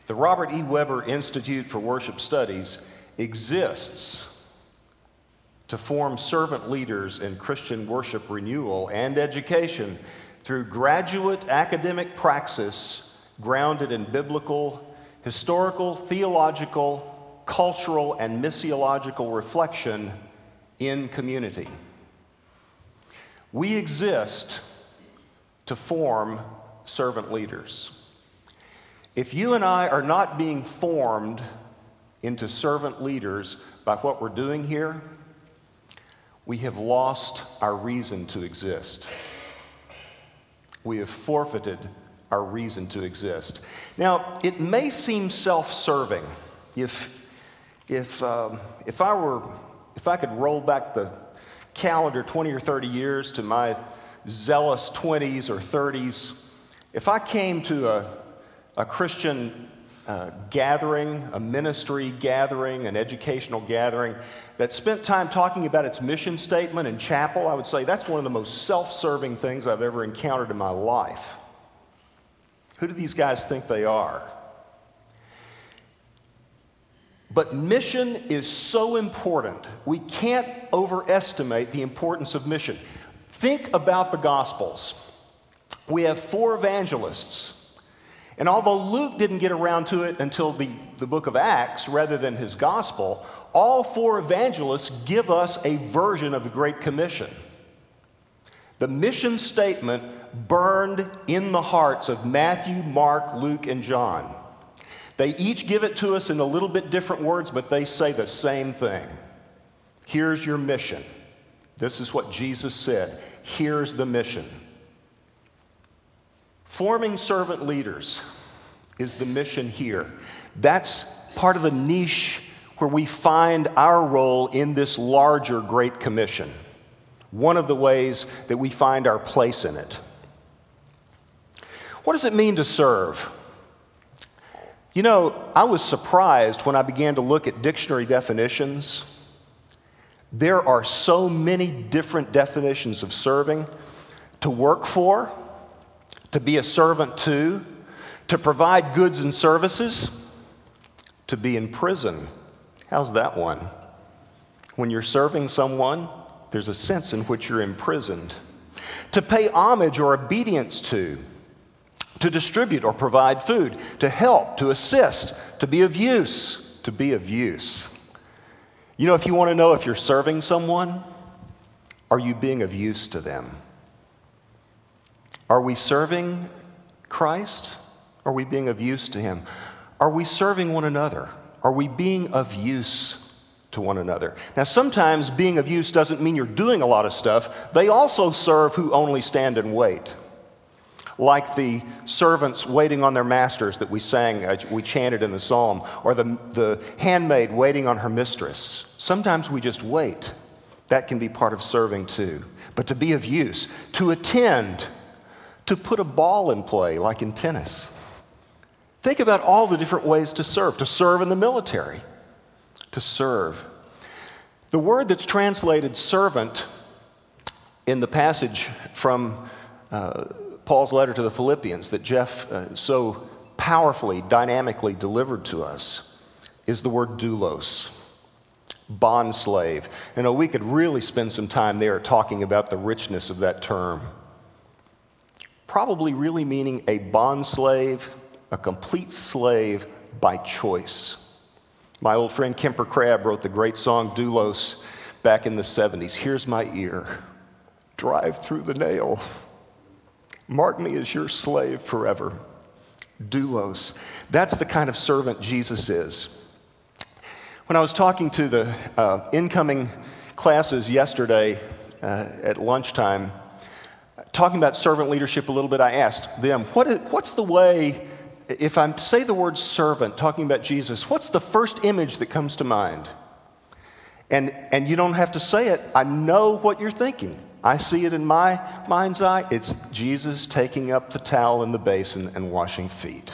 The Robert E. Weber Institute for Worship Studies exists to form servant leaders in Christian worship renewal and education through graduate academic praxis grounded in biblical, historical, theological, cultural, and missiological reflection in community. We exist to form servant leaders. If you and I are not being formed into servant leaders by what we're doing here, we have lost our reason to exist. We have forfeited our reason to exist. Now, it may seem self-serving if I could roll back the calendar 20 or 30 years to my zealous 20s or 30s, if I came to a Christian gathering, a ministry gathering, an educational gathering that spent time talking about its mission statement and chapel, I would say that's one of the most self-serving things I've ever encountered in my life. Who do these guys think they are? But mission is so important. We can't overestimate the importance of mission. Think about the Gospels. We have 4 evangelists. And although Luke didn't get around to it until the book of Acts rather than his gospel, all 4 evangelists give us a version of the Great Commission. The mission statement burned in the hearts of Matthew, Mark, Luke, and John. They each give it to us in a little bit different words, but they say the same thing. Here's your mission. This is what Jesus said. Here's the mission. Forming servant leaders is the mission here. That's part of the niche where we find our role in this larger Great Commission. One of the ways that we find our place in it. What does it mean to serve? You know, I was surprised when I began to look at dictionary definitions. There are so many different definitions of serving. To work for, to be a servant to provide goods and services, to be in prison. How's that one? When you're serving someone, there's a sense in which you're imprisoned. To pay homage or obedience to distribute or provide food, to help, to assist, to be of use, to be of use. You know, if you want to know if you're serving someone, are you being of use to them? Are we serving Christ? Are we being of use to Him? Are we serving one another? Are we being of use to one another? Now, sometimes being of use doesn't mean you're doing a lot of stuff. They also serve who only stand and wait. Like the servants waiting on their masters that we chanted in the psalm, or the handmaid waiting on her mistress. Sometimes we just wait. That can be part of serving too. But to be of use, to attend, to put a ball in play, like in tennis. Think about all the different ways to serve in the military, to serve. The word that's translated servant in the passage from Paul's letter to the Philippians that Jeff so powerfully, dynamically delivered to us is the word doulos, bondslave. You know, we could really spend some time there talking about the richness of that term. Probably really meaning a bondslave, a complete slave by choice. My old friend Kemper Crabb wrote the great song Doulos back in the 70s. Here's my ear. Drive through the nail. Mark me as your slave forever. Doulos. That's the kind of servant Jesus is. When I was talking to the incoming classes yesterday at lunchtime, talking about servant leadership a little bit, I asked them, what's the way, if I say the word servant, talking about Jesus, what's the first image that comes to mind? And you don't have to say it. I know what you're thinking. I see it in my mind's eye. It's Jesus taking up the towel in the basin and washing feet.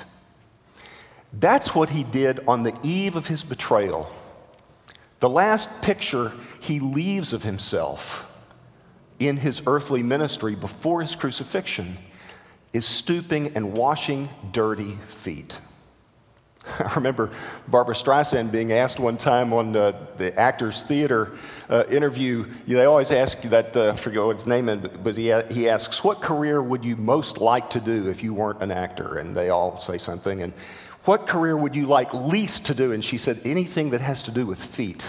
That's what he did on the eve of his betrayal. The last picture he leaves of himself in his earthly ministry before his crucifixion is stooping and washing dirty feet. I remember Barbara Streisand being asked one time on the Actors Theater interview. They always ask you that, I forget what his name is, but he asks, what career would you most like to do if you weren't an actor? And they all say something. And what career would you like least to do? And she said, anything that has to do with feet.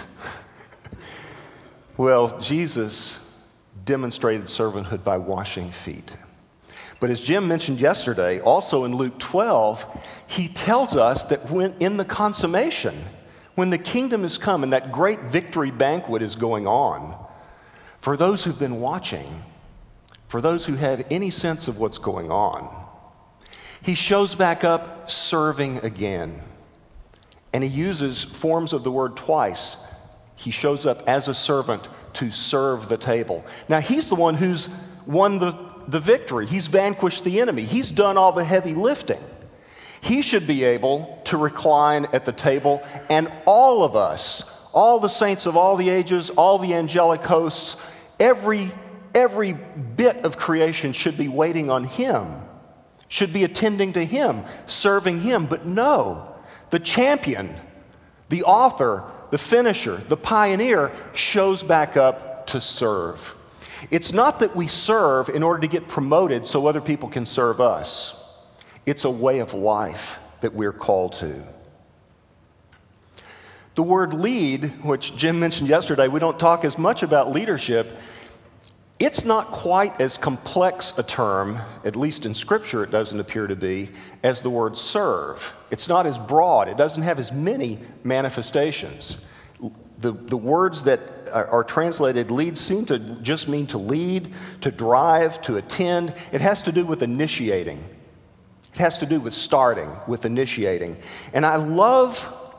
Well, Jesus demonstrated servanthood by washing feet. But as Jim mentioned yesterday, also in Luke 12, he tells us that when in the consummation, when the kingdom is come and that great victory banquet is going on, for those who've been watching, for those who have any sense of what's going on, he shows back up serving again. And he uses forms of the word twice. He shows up as a servant to serve the table. Now, he's the one who's won the victory. He's vanquished the enemy. He's done all the heavy lifting. He should be able to recline at the table, and all of us, all the saints of all the ages, all the angelic hosts, every bit of creation should be waiting on him, should be attending to him, serving him. But no, the champion, the author, the finisher, the pioneer shows back up to serve. It's not that we serve in order to get promoted so other people can serve us. It's a way of life that we're called to. The word lead, which Jim mentioned yesterday, we don't talk as much about leadership. It's not quite as complex a term, at least in Scripture it doesn't appear to be, as the word serve. It's not as broad. It doesn't have as many manifestations. The words that are translated lead seem to just mean to lead, to drive, to attend. It has to do with initiating. It has to do with starting, with initiating. And I love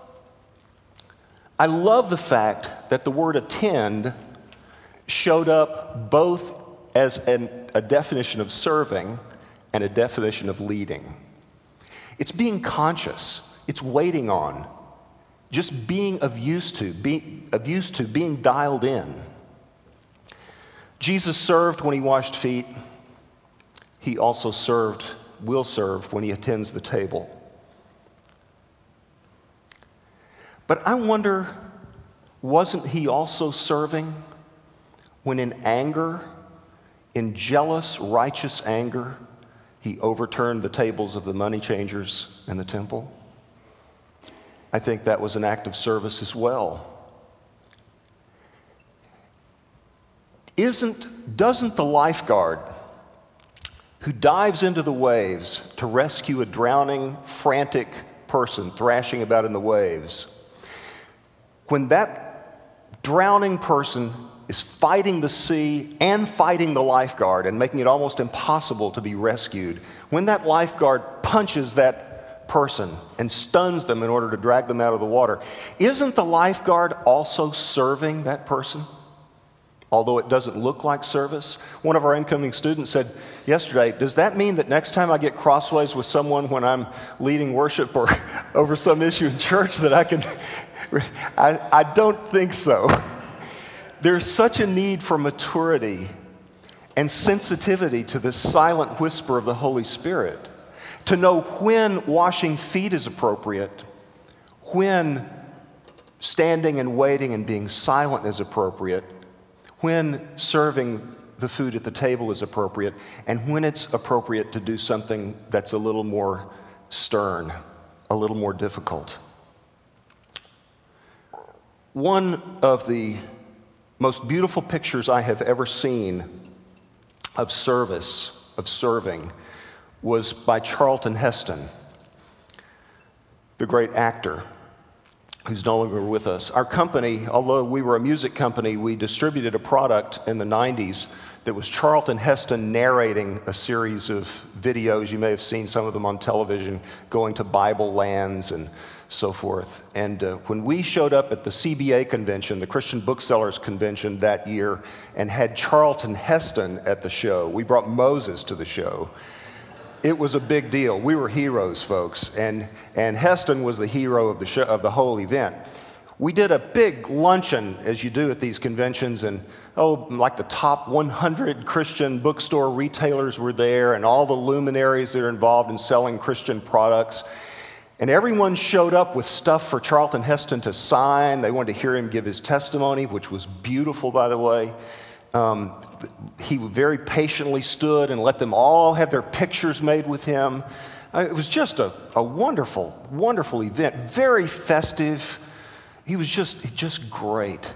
the fact that the word attend showed up both as a definition of serving and a definition of leading. It's being conscious. It's waiting on. Just being of use to, being dialed in. Jesus served when he washed feet. He also will serve when he attends the table. But I wonder, wasn't he also serving when in anger, in jealous, righteous anger, he overturned the tables of the money changers in the temple? I think that was an act of service as well. Doesn't the lifeguard who dives into the waves to rescue a drowning, frantic person thrashing about in the waves, when that drowning person is fighting the sea and fighting the lifeguard and making it almost impossible to be rescued, when that lifeguard punches that person and stuns them in order to drag them out of the water, isn't the lifeguard also serving that person? Although it doesn't look like service. One of our incoming students said yesterday, does that mean that next time I get crossways with someone when I'm leading worship or over some issue in church that I can... I don't think so. There's such a need for maturity and sensitivity to the silent whisper of the Holy Spirit, to know when washing feet is appropriate, when standing and waiting and being silent is appropriate, when serving the food at the table is appropriate, and when it's appropriate to do something that's a little more stern, a little more difficult. One of the most beautiful pictures I have ever seen of service, of serving, was by Charlton Heston, the great actor who's no longer with us. Our company, although we were a music company, we distributed a product in the 90s that was Charlton Heston narrating a series of videos. You may have seen some of them on television, going to Bible lands and so forth. And when we showed up at the CBA convention, the Christian Booksellers Convention that year, and had Charlton Heston at the show, we brought Moses to the show. It was a big deal. We were heroes, folks, and Heston was the hero of the show, of the whole event. We did a big luncheon, as you do at these conventions, and like the top 100 Christian bookstore retailers were there, and all the luminaries that are involved in selling Christian products. And everyone showed up with stuff for Charlton Heston to sign. They wanted to hear him give his testimony, which was beautiful, by the way. He very patiently stood and let them all have their pictures made with him. It was just a wonderful, wonderful event, very festive. He was just great.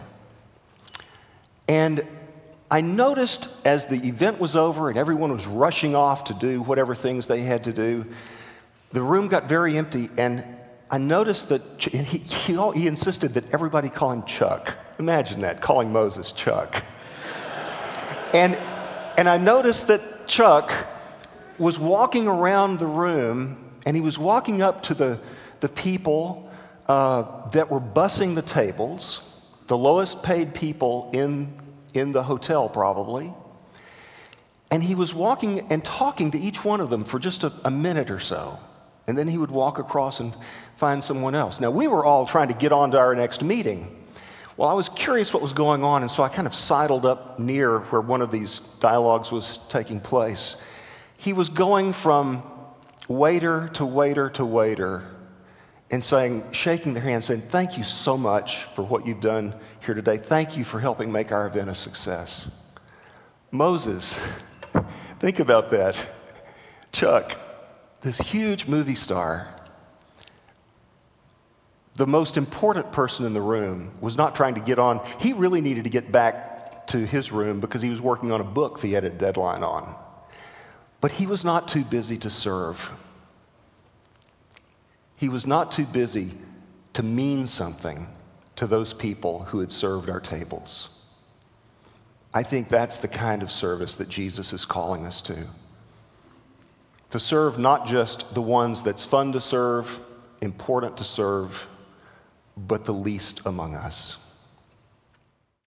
And I noticed as the event was over and everyone was rushing off to do whatever things they had to do, the room got very empty, and I noticed that he insisted that everybody call him Chuck. Imagine that, calling Moses Chuck. And I noticed that Chuck was walking around the room, and he was walking up to the people that were bussing the tables, the lowest paid people in the hotel probably. And he was walking and talking to each one of them for just a minute or so. And then he would walk across and find someone else. Now, we were all trying to get on to our next meeting. Well, I was curious what was going on, and so I kind of sidled up near where one of these dialogues was taking place. He was going from waiter to waiter to waiter and shaking their hand, saying, "Thank you so much for what you've done here today. Thank you for helping make our event a success." Moses, think about that. Chuck, this huge movie star, the most important person in the room, was not trying to get on. He really needed to get back to his room because he was working on a book that he had a deadline on. But he was not too busy to serve. He was not too busy to mean something to those people who had served our tables. I think that's the kind of service that Jesus is calling us to. To serve not just the ones that's fun to serve, important to serve, but the least among us.